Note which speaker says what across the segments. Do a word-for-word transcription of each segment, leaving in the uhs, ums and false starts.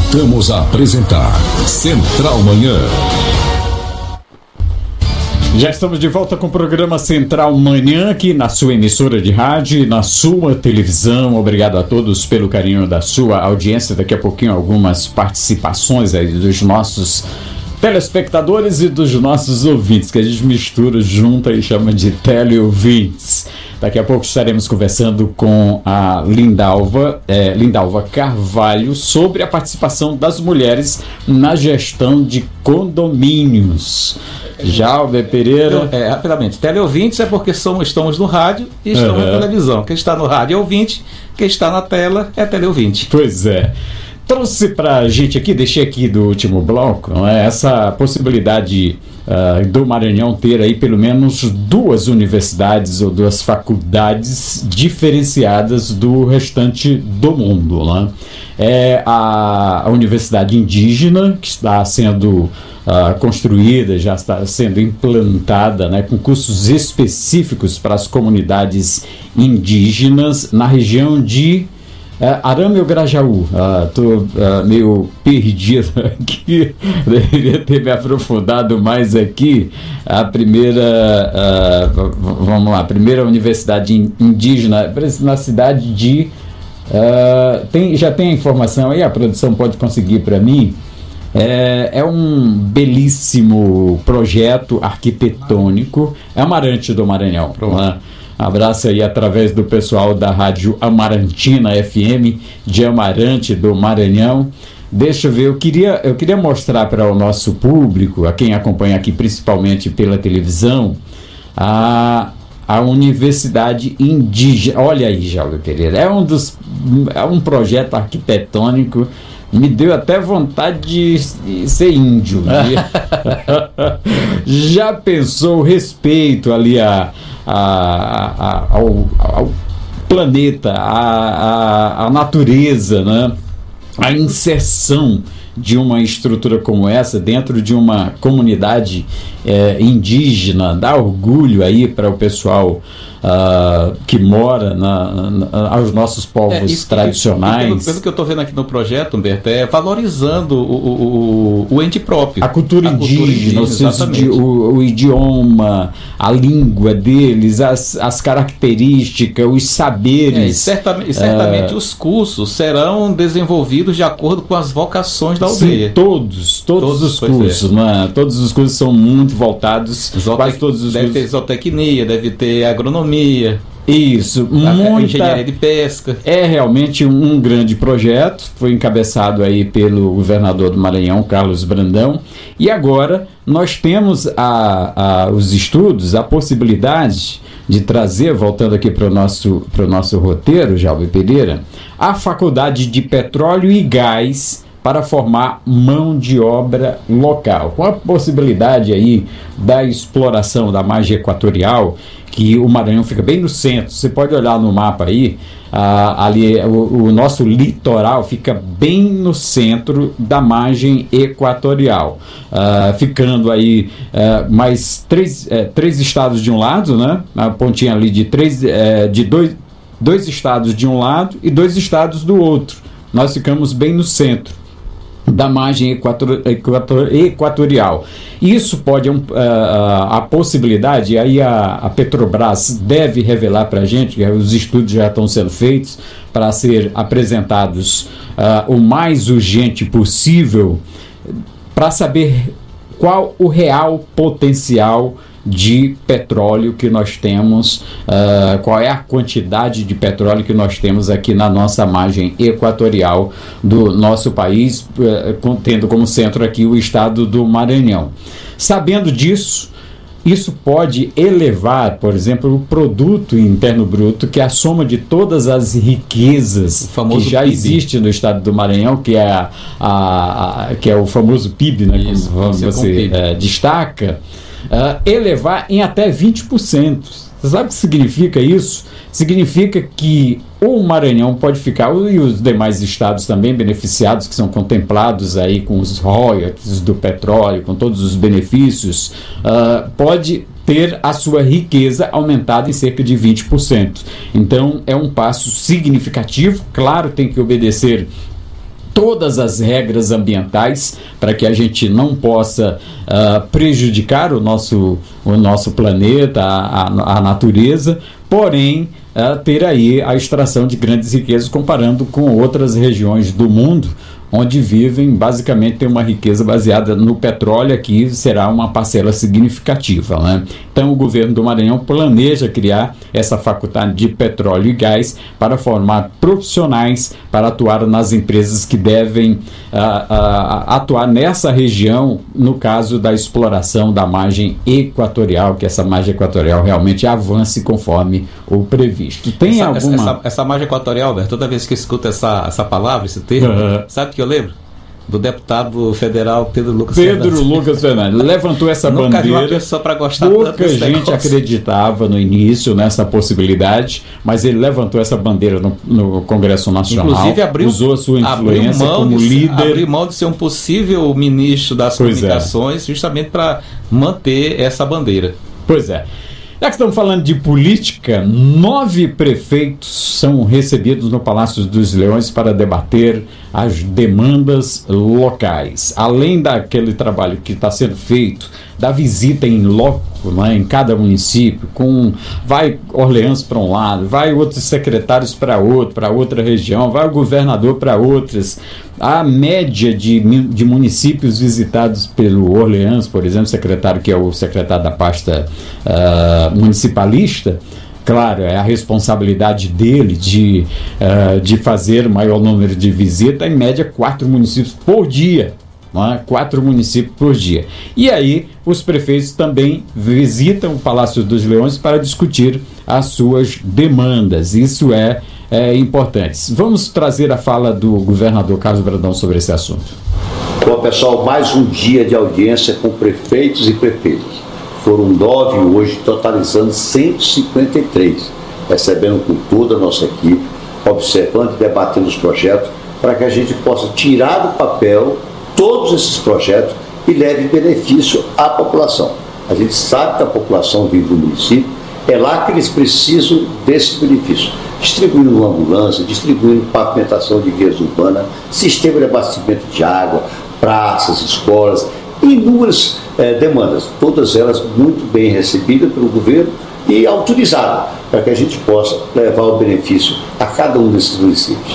Speaker 1: Voltamos a apresentar Central Manhã.
Speaker 2: Já estamos de volta com o programa Central Manhã, aqui na sua emissora de rádio e na sua televisão. Obrigado a todos pelo carinho da sua audiência. Daqui a pouquinho algumas participações aí dos nossos telespectadores e dos nossos ouvintes, que a gente mistura junto e chama de teleouvintes. Daqui a pouco estaremos conversando com a Lindalva, é, Lindalva Carvalho, sobre a participação das mulheres na gestão de condomínios. Jalber Pereira.
Speaker 3: É, rapidamente, teleouvintes é porque somos, estamos no rádio e estamos uhum. na televisão. Quem está no rádio é ouvinte, quem está na tela é teleouvinte.
Speaker 2: Pois é. Trouxe pra gente aqui, deixei aqui do último bloco, não é, essa possibilidade uh, do Maranhão ter aí pelo menos duas universidades ou duas faculdades diferenciadas do restante do mundo, né? É a, a Universidade Indígena, que está sendo uh, construída, já está sendo implantada, né, com cursos específicos para as comunidades indígenas na região de É, Arame ou Grajaú? Estou uh, uh, meio perdido aqui, deveria ter me aprofundado mais aqui. A primeira, uh, vamos lá, a primeira universidade indígena na cidade de... Uh, tem, já tem a informação aí, a produção pode conseguir para mim. É, é um belíssimo projeto arquitetônico, é Amarante do Maranhão. Pronto. Abraço aí através do pessoal da Rádio Amarantina F M de Amarante do Maranhão. Deixa eu ver, eu queria, eu queria mostrar para o nosso público, a quem acompanha aqui principalmente pela televisão, a, a Universidade Indígena. Olha aí, Jalber Pereira, é um, dos, é um projeto arquitetônico. Me deu até vontade de ser índio. Já pensou o respeito ali a, a, a, ao, ao planeta, a, a, a natureza, né? A inserção de uma estrutura como essa dentro de uma comunidade é, indígena, dá orgulho aí para o pessoal uh, que mora na, na, aos nossos povos é, isso, tradicionais.
Speaker 3: Pelo, pelo que eu estou vendo aqui no projeto, Humberto, é valorizando o, o, o, o ente próprio.
Speaker 2: A cultura
Speaker 3: a
Speaker 2: indígena,
Speaker 3: cultura indígena
Speaker 2: ou seja, de, o, o idioma, a língua deles, as, as características, os saberes.
Speaker 3: É, certamente certamente uh, os cursos serão desenvolvidos de acordo com as vocações da aldeia.
Speaker 2: Sim, todos, todos, todos os cursos, é. né? Todos os cursos são muito voltados,
Speaker 3: Zootec,
Speaker 2: quase todos os
Speaker 3: deve
Speaker 2: cursos.
Speaker 3: ter zootecnia, deve ter agronomia.
Speaker 2: Isso, muita
Speaker 3: engenharia de pesca.
Speaker 2: É realmente um, um grande projeto, foi encabeçado aí pelo governador do Maranhão, Carlos Brandão, e agora nós temos a, a, os estudos, a possibilidade de trazer, voltando aqui para o nosso, para o nosso roteiro, Jalber Pereira, a Faculdade de Petróleo e Gás para formar mão de obra local, com a possibilidade aí da exploração da margem equatorial, que o Maranhão fica bem no centro. Você pode olhar no mapa aí, ah, ali o, o nosso litoral fica bem no centro da margem equatorial, ah, ficando aí ah, mais três, eh, três estados de um lado, né? A pontinha ali de, três, eh, de dois, dois estados de um lado e dois estados do outro. Nós ficamos bem no centro da margem equator, equator, equatorial. Isso pode, um, a, a possibilidade, aí a, a Petrobras deve revelar para a gente, que os estudos já estão sendo feitos para ser apresentados uh, o mais urgente possível, para saber qual o real potencial de petróleo que nós temos, uh, qual é a quantidade de petróleo que nós temos aqui na nossa margem equatorial do nosso país, uh, tendo como centro aqui o estado do Maranhão. Sabendo disso, isso pode elevar, por exemplo, o produto interno bruto, que é a soma de todas as riquezas que já P I B existe no estado do Maranhão, que é, a, a, a, que é o famoso P I B, né, isso, como você é, destaca, Uh, elevar em até vinte por cento. Você sabe o que significa isso? Significa que o Maranhão pode ficar, e os demais estados também beneficiados, que são contemplados aí com os royalties do petróleo, com todos os benefícios, uh, pode ter a sua riqueza aumentada em cerca de vinte por cento. Então é um passo significativo. Claro, tem que obedecer todas as regras ambientais para que a gente não possa uh, prejudicar o nosso, o nosso planeta, a, a, a natureza, porém uh, ter aí a extração de grandes riquezas comparando com outras regiões do mundo, onde vivem, basicamente tem uma riqueza baseada no petróleo. Aqui será uma parcela significativa, né? Então o governo do Maranhão planeja criar essa faculdade de petróleo e gás para formar profissionais para atuar nas empresas que devem uh, uh, atuar nessa região, no caso da exploração da margem equatorial, que essa margem equatorial realmente avance conforme o previsto. Tem
Speaker 3: essa,
Speaker 2: alguma...
Speaker 3: essa, essa margem equatorial, Alberto, toda vez que eu escuto essa, essa palavra, esse termo, uhum. sabe o que eu lembro? Do deputado federal Pedro Lucas
Speaker 2: Pedro
Speaker 3: Fernandes.
Speaker 2: Lucas Fernandes levantou essa
Speaker 3: Nunca
Speaker 2: bandeira.
Speaker 3: Vi uma pessoa para gostar
Speaker 2: pouca
Speaker 3: tanto desse
Speaker 2: gente
Speaker 3: negócio.
Speaker 2: acreditava no início nessa possibilidade, mas ele levantou essa bandeira no, no Congresso Nacional.
Speaker 3: Inclusive abriu,
Speaker 2: usou a sua influência como
Speaker 3: de,
Speaker 2: líder.
Speaker 3: Abriu mão de ser um possível ministro das
Speaker 2: pois
Speaker 3: comunicações, é. justamente para manter essa bandeira.
Speaker 2: Pois é. Já que estamos falando de política, nove prefeitos são recebidos no Palácio dos Leões para debater as demandas locais. Além daquele trabalho que está sendo feito, da visita em loco, né, em cada município, com vai Orleans para um lado, vai outros secretários para outro, para outra região, vai o governador para outras. A média de, de municípios visitados pelo Orleans, por exemplo, secretário que é o secretário da pasta uh, municipalista, claro, é a responsabilidade dele de, uh, de fazer o maior número de visitas, em média quatro municípios por dia. É? Quatro municípios por dia. E aí os prefeitos também visitam o Palácio dos Leões para discutir as suas demandas. Isso é, é importante. Vamos trazer a fala do governador Carlos Brandão sobre esse assunto.
Speaker 4: Bom, pessoal, mais um dia de audiência com prefeitos e prefeitas. Foram nove hoje, totalizando cento e cinquenta e três, recebendo com toda a nossa equipe, observando e debatendo os projetos, para que a gente possa tirar do papel todos esses projetos e leve benefício à população. A gente sabe que a população vive no município, é lá que eles precisam desses benefícios, distribuindo ambulância, distribuindo pavimentação de vias urbanas, sistema de abastecimento de água, praças, escolas, inúmeras eh, demandas, todas elas muito bem recebidas pelo governo e autorizadas, para que a gente possa levar o benefício a cada um desses municípios.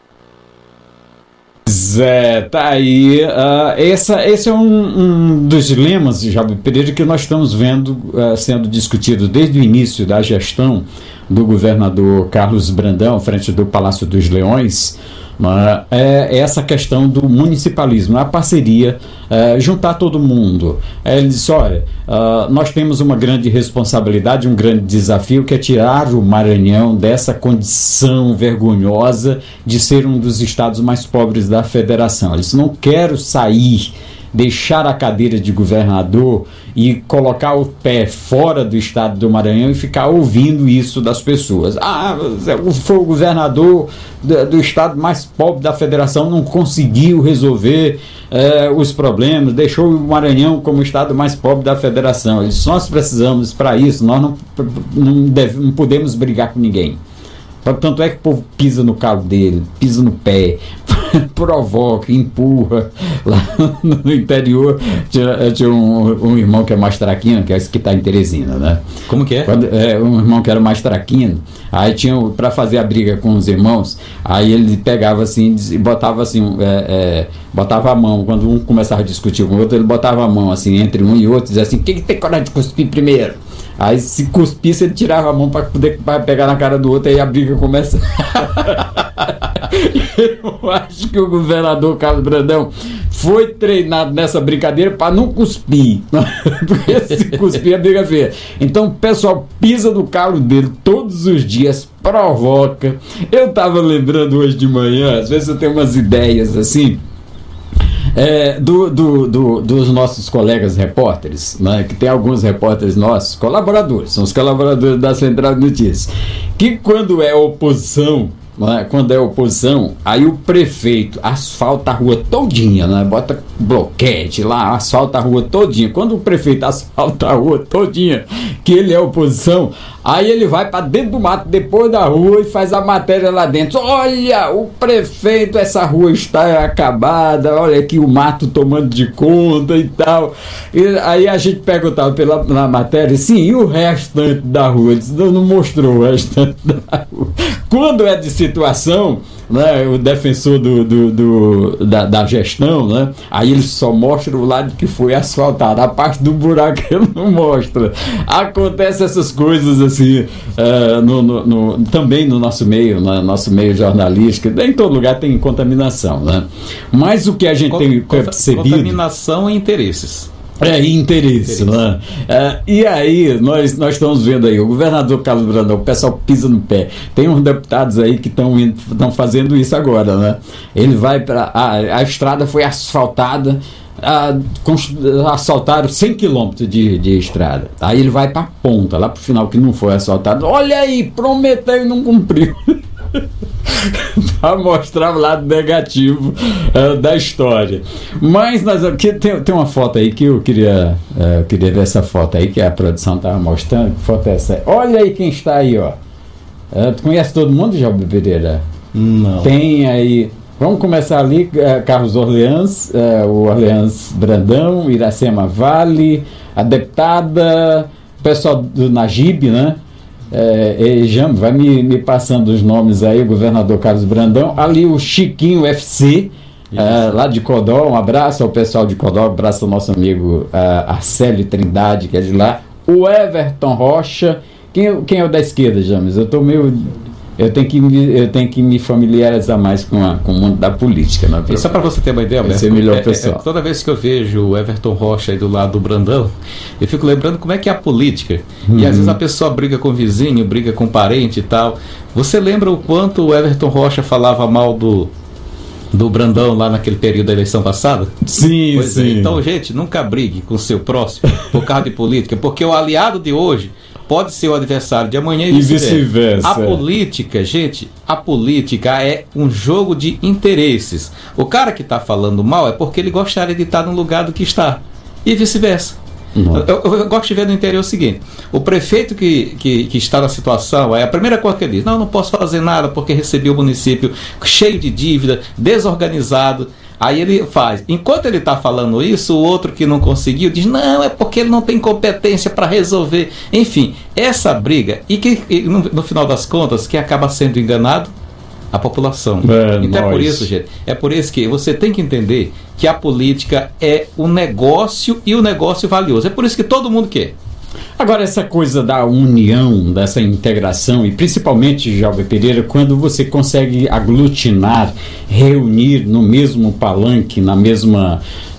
Speaker 2: Zé, tá aí. Uh, essa, esse é um, um dos dilemas de Jabu Pereira que nós estamos vendo uh, sendo discutido desde o início da gestão do governador Carlos Brandão, frente do Palácio dos Leões. Uh, é essa questão do municipalismo, a parceria, uh, juntar todo mundo. Uh, ele disse, olha, uh, nós temos uma grande responsabilidade, um grande desafio, que é tirar o Maranhão dessa condição vergonhosa de ser um dos estados mais pobres da federação. Ele disse, não quero sair, deixar a cadeira de governador e colocar o pé fora do estado do Maranhão e ficar ouvindo isso das pessoas. Ah, foi o governador do, do estado mais pobre da federação, não conseguiu resolver eh, os problemas, deixou o Maranhão como o estado mais pobre da federação. Ele disse, nós precisamos, para isso, nós não, não, deve, não podemos brigar com ninguém. Tanto é que o povo pisa no calo dele, pisa no pé, provoca, empurra. Lá no interior tinha, tinha um, um irmão que é mais traquino, que é esse que está em Teresina, né?
Speaker 3: Como que é?
Speaker 2: Quando, é? Um irmão que era mais traquino, aí tinha, para fazer a briga com os irmãos, aí ele pegava assim e botava assim, é, é, botava a mão, quando um começava a discutir com o outro, ele botava a mão assim entre um e outro, dizia assim, quem que tem coragem de cuspir primeiro? Aí se cuspisse, ele tirava a mão para poder pra pegar na cara do outro, aí a briga começa. Eu acho que o governador Carlos Brandão foi treinado nessa brincadeira para não cuspir, porque se cuspir a briga é feia. Então o pessoal pisa no calo dele todos os dias, provoca. Eu estava lembrando hoje de manhã, às vezes eu tenho umas ideias assim, É, do, do, do, dos nossos colegas repórteres, né, que tem alguns repórteres nossos, colaboradores, são os colaboradores da Central de Notícias, que quando é oposição, né, quando é oposição, aí o prefeito asfalta a rua todinha, né, bota bloquete lá, asfalta a rua todinha. Quando o prefeito asfalta a rua todinha, que ele é oposição, Aí ele vai para dentro do mato, depois da rua, e faz a matéria lá dentro. Olha, o prefeito, essa rua está acabada, olha aqui o mato tomando de conta e tal. E aí a gente perguntava pela, na matéria, sim, e o restante da rua? Ele disse, não, não mostrou o restante da rua. Quando é de situação, né, o defensor do, do, do, da, da gestão, né, aí ele só mostra o lado que foi asfaltado, a parte do buraco ele não mostra. Acontece essas coisas assim uh, no, no, no, também no nosso meio, no nosso meio jornalístico. Em todo lugar tem contaminação, né? Mas o que a gente Cont- tem percebido...
Speaker 3: Contaminação e interesses.
Speaker 2: É, interesse, interesse. Né? É, e aí, nós, nós estamos vendo aí, o governador Carlos Brandão, o pessoal pisa no pé. Tem uns deputados aí que estão fazendo isso agora, né? Ele vai para... A, a estrada foi asfaltada, a, asfaltaram cem quilômetros de, de estrada. Aí ele vai para a ponta, lá para o final, que não foi asfaltado. Olha aí, prometeu e não cumpriu. Para mostrar o lado negativo uh, da história. Mas nós, aqui, tem, tem uma foto aí que eu queria, uh, queria ver essa foto aí que a produção estava mostrando. Que foto é essa? Olha aí quem está aí, ó. Uh, tu conhece todo mundo, Jaume Pereira?
Speaker 3: Não.
Speaker 2: Tem aí. Vamos começar ali, uh, Carlos Orleans, uh, o Orleans Brandão, Iracema Vale, a deputada, o pessoal do Najib, né? É, Jam, vai me, me passando os nomes aí, o governador Carlos Brandão, ali o Chiquinho F C, é, lá de Codó, um abraço ao pessoal de Codó, um abraço ao nosso amigo uh, Arcélio Trindade, que é de lá, o Everton Rocha. Quem, quem é o da esquerda, James? Eu tô meio... Eu tenho, que me, eu tenho que me familiarizar mais com, a, com o mundo da política. Né?
Speaker 3: E só para você ter uma ideia, Alberto,
Speaker 2: melhor
Speaker 3: é,
Speaker 2: pessoal.
Speaker 3: É, toda vez que eu vejo o Everton Rocha aí do lado do Brandão, eu fico lembrando como é que é a política. Uhum. E às vezes a pessoa briga com o vizinho, briga com o parente e tal. Você lembra o quanto o Everton Rocha falava mal do, do Brandão lá naquele período da eleição passada?
Speaker 2: Sim,
Speaker 3: pois
Speaker 2: sim.
Speaker 3: É. Então, gente, nunca brigue com o seu próximo por causa de política, porque o aliado de hoje pode ser o adversário de amanhã e,
Speaker 2: e vice-versa.
Speaker 3: A política, gente, a política é um jogo de interesses. O cara que está falando mal é porque ele gostaria de estar no lugar do que está. E vice-versa. Uhum. Eu, eu, eu gosto de ver no interior o seguinte: o prefeito que, que, que está na situação, é a primeira coisa que ele diz, não, não posso fazer nada porque recebi o município cheio de dívida, desorganizado. Aí ele faz. Enquanto ele está falando isso, o outro que não conseguiu diz, não, é porque ele não tem competência para resolver. Enfim, essa briga, e que e no, no final das contas, quem acaba sendo enganado? A população. É, então nós. É por isso, gente, é por isso que você tem que entender que a política é um negócio e um negócio valioso. É por isso que todo mundo quer.
Speaker 2: Agora, essa coisa da união, dessa integração, e principalmente, Jaume Pereira, quando você consegue aglutinar, reunir no mesmo palanque, na mesma,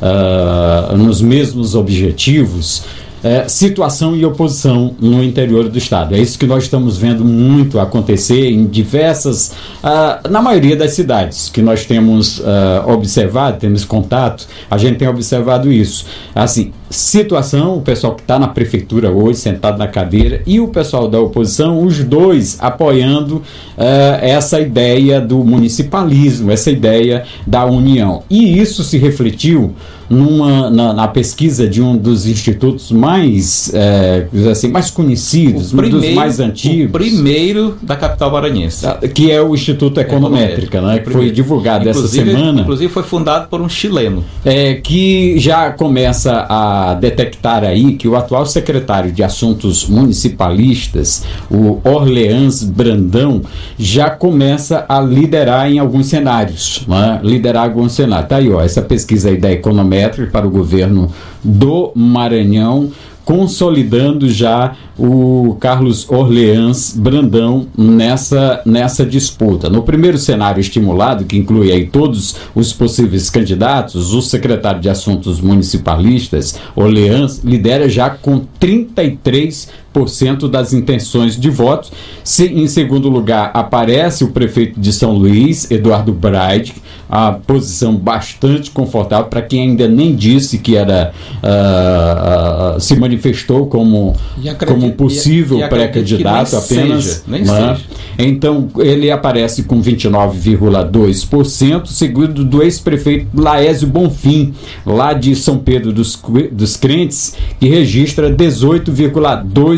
Speaker 2: uh, nos mesmos objetivos, É, situação e oposição no interior do estado. É isso que nós estamos vendo muito acontecer em diversas, uh, na maioria das cidades que nós temos uh, observado, temos contato, a gente tem observado isso. Assim, situação, o pessoal que está na prefeitura hoje, sentado na cadeira, e o pessoal da oposição, os dois apoiando uh, essa ideia do municipalismo, essa ideia da união. E isso se refletiu Numa, na, na pesquisa de um dos institutos mais, é, assim, mais conhecidos, primeiro, um dos mais antigos.
Speaker 3: O primeiro da capital maranhense.
Speaker 2: Que é o Instituto Econométrica, né, que foi divulgado
Speaker 3: inclusive,
Speaker 2: essa semana.
Speaker 3: Inclusive foi fundado por um chileno.
Speaker 2: É, que já começa a detectar aí que o atual secretário de Assuntos Municipalistas, o Orleans Brandão, já começa a liderar em alguns cenários. Né, liderar alguns cenários. Tá aí, ó, essa pesquisa aí da Econométrica para o governo do Maranhão, consolidando já o Carlos Orleans Brandão nessa, nessa disputa. No primeiro cenário estimulado, que inclui aí todos os possíveis candidatos, o secretário de Assuntos Municipalistas, Orleans, lidera já com trinta e três por cento das intenções de votos. Se, em segundo lugar, aparece o prefeito de São Luís, Eduardo Braide, a posição bastante confortável para quem ainda nem disse que era uh, uh, se manifestou como, como possível e, e pré-candidato apenas.
Speaker 3: Seja, nem
Speaker 2: né?
Speaker 3: seja.
Speaker 2: Então ele aparece com vinte e nove vírgula dois por cento, seguido do ex-prefeito Laésio Bonfim, lá de São Pedro dos, dos Crentes, que registra dezoito vírgula dois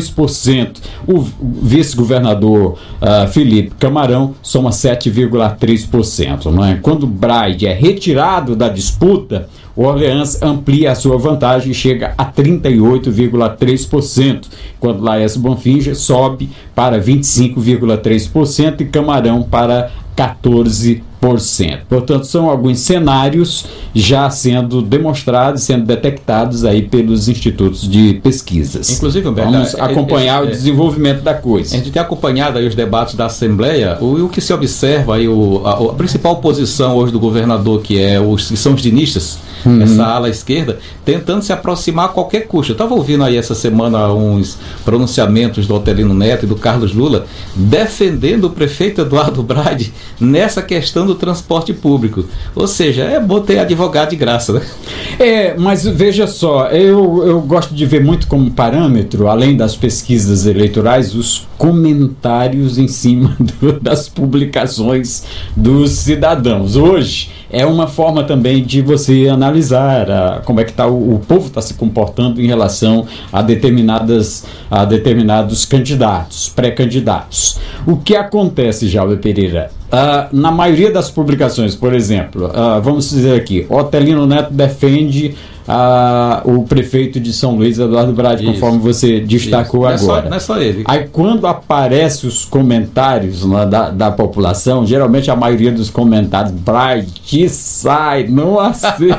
Speaker 2: dois por cento. O vice-governador uh, Felipe Camarão soma sete vírgula três por cento. Não é? Quando Braide é retirado da disputa, o Orleans amplia a sua vantagem e chega a trinta e oito vírgula três por cento, quando Laércio Bonfim sobe para vinte e cinco vírgula três por cento e Camarão para quatorze por cento. Portanto, são alguns cenários já sendo demonstrados, sendo detectados aí pelos institutos de pesquisas.
Speaker 3: Inclusive, Humberto,
Speaker 2: vamos acompanhar
Speaker 3: é, é,
Speaker 2: o desenvolvimento da coisa.
Speaker 3: A gente tem acompanhado aí os debates da Assembleia, o, o que se observa aí, o, a, a principal posição hoje do governador, que é os que são os dinistas, uhum. essa ala esquerda, tentando se aproximar a qualquer custo. Eu estava ouvindo aí essa semana uns pronunciamentos do Otelino Neto e do Carlos Lula defendendo o prefeito Eduardo Braide nessa questão do transporte público. Ou seja, é bom ter advogado de graça, né?
Speaker 2: É, mas veja só, eu, eu gosto de ver muito como parâmetro, além das pesquisas eleitorais, os comentários em cima do, das publicações dos cidadãos. Hoje é uma forma também de você analisar a, como é que tá, o, o povo está se comportando em relação a, determinadas, a determinados candidatos, pré-candidatos. O que acontece, Jalber Pereira? Uh, na maioria das publicações, por exemplo, uh, vamos dizer aqui, Otelino Neto defende uh, o prefeito de São Luís, Eduardo Braide, isso, conforme você destacou
Speaker 3: não
Speaker 2: agora.
Speaker 3: É só, não é só ele.
Speaker 2: Aí quando aparecem os comentários, né, da, da população, geralmente a maioria dos comentários, Braide, sai, não aceita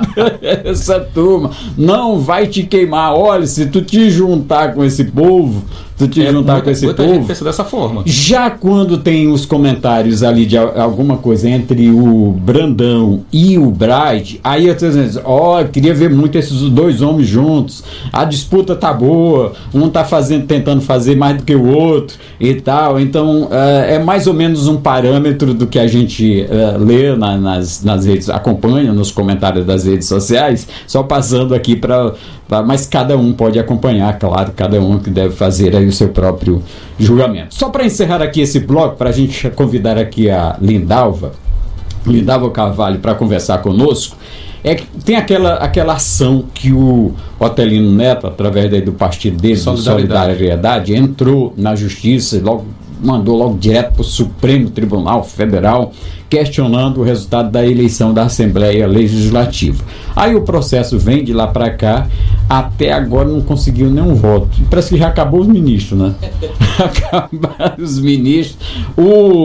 Speaker 2: essa turma, não vai te queimar, olha, se tu te juntar com esse povo, tu te
Speaker 3: é,
Speaker 2: juntar
Speaker 3: muita,
Speaker 2: com esse
Speaker 3: muita
Speaker 2: povo.
Speaker 3: Gente pensa dessa forma.
Speaker 2: Já quando tem os comentários ali de alguma coisa entre o Brandão e o Braide, aí eu estou dizendo, ó, oh, queria ver muito esses dois homens juntos, a disputa tá boa, um tá fazendo, tentando fazer mais do que o outro e tal. Então uh, é mais ou menos um parâmetro do que a gente uh, lê na, nas, nas redes, acompanha nos comentários das redes sociais, só passando aqui para. Mas cada um pode acompanhar, claro, cada um que deve fazer aí o seu próprio julgamento. Só para encerrar aqui esse bloco, para a gente convidar aqui a Lindalva, Lindalva Carvalho, para conversar conosco, é que tem aquela, aquela ação que o Otelino Neto, através daí do partido dele, Solidariedade. Solidariedade, entrou na justiça, logo mandou logo direto para o Supremo Tribunal Federal, questionando o resultado da eleição da Assembleia Legislativa. Aí o processo vem de lá para cá, até agora não conseguiu nenhum voto. Parece que já acabou os ministros, né? Acabaram os ministros. O,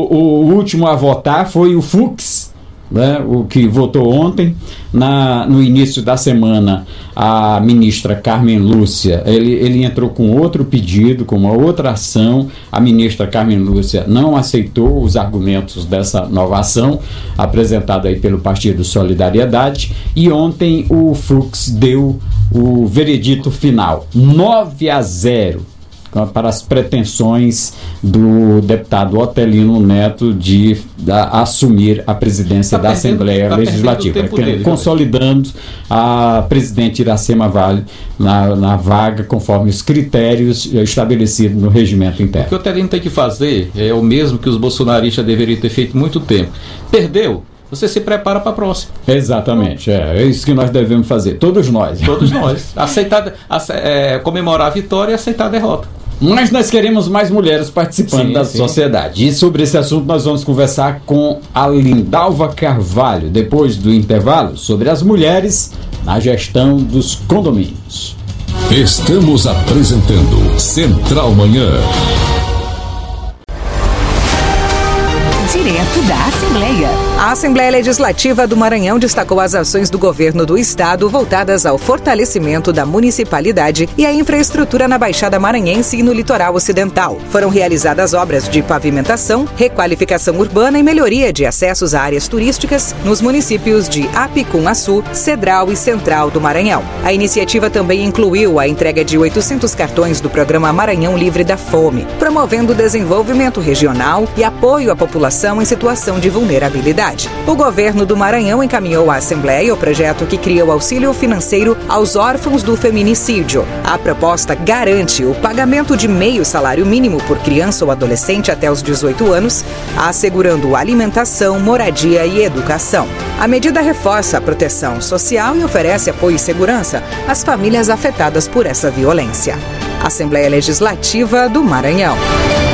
Speaker 2: o último a votar foi o Fux, né, o que votou ontem. Na, no início da semana, a ministra Carmen Lúcia, ele, ele entrou com outro pedido, com uma outra ação. A ministra Carmen Lúcia não aceitou os argumentos dessa nova ação, apresentada aí pelo Partido Solidariedade, e ontem o Fux deu o veredito final, nove a zero, para as pretensões do deputado Otelino Neto de da, assumir a presidência tá da perdendo, Assembleia tá Legislativa, dele, consolidando a presidente Iracema Vale na, na vaga conforme os critérios estabelecidos no regimento interno.
Speaker 3: O que o Otelino tem que fazer é o mesmo que os bolsonaristas deveriam ter feito muito tempo. Perdeu, você se prepara para a próxima.
Speaker 2: Exatamente, é, é isso que nós devemos fazer, todos nós.
Speaker 3: Todos nós. Aceitar, é, comemorar a vitória e aceitar a derrota.
Speaker 2: Mas nós queremos mais mulheres participando sim, da sim. sociedade. E sobre esse assunto nós vamos conversar com a Lindalva Carvalho, depois do intervalo, sobre as mulheres na gestão dos condomínios.
Speaker 1: Estamos apresentando Central Manhã.
Speaker 5: Direto da Assembleia. A Assembleia Legislativa do Maranhão destacou as ações do governo do estado voltadas ao fortalecimento da municipalidade e à infraestrutura na Baixada Maranhense e no litoral ocidental. Foram realizadas obras de pavimentação, requalificação urbana e melhoria de acessos a áreas turísticas nos municípios de Apicum-Açu, Cedral e Central do Maranhão. A iniciativa também incluiu a entrega de oitocentos cartões do programa Maranhão Livre da Fome, promovendo o desenvolvimento regional e apoio à população em situação de vulnerabilidade. O governo do Maranhão encaminhou à Assembleia o projeto que cria o auxílio financeiro aos órfãos do feminicídio. A proposta garante o pagamento de meio salário mínimo por criança ou adolescente até os dezoito anos, assegurando alimentação, moradia e educação. A medida reforça a proteção social e oferece apoio e segurança às famílias afetadas por essa violência. Assembleia Legislativa do Maranhão.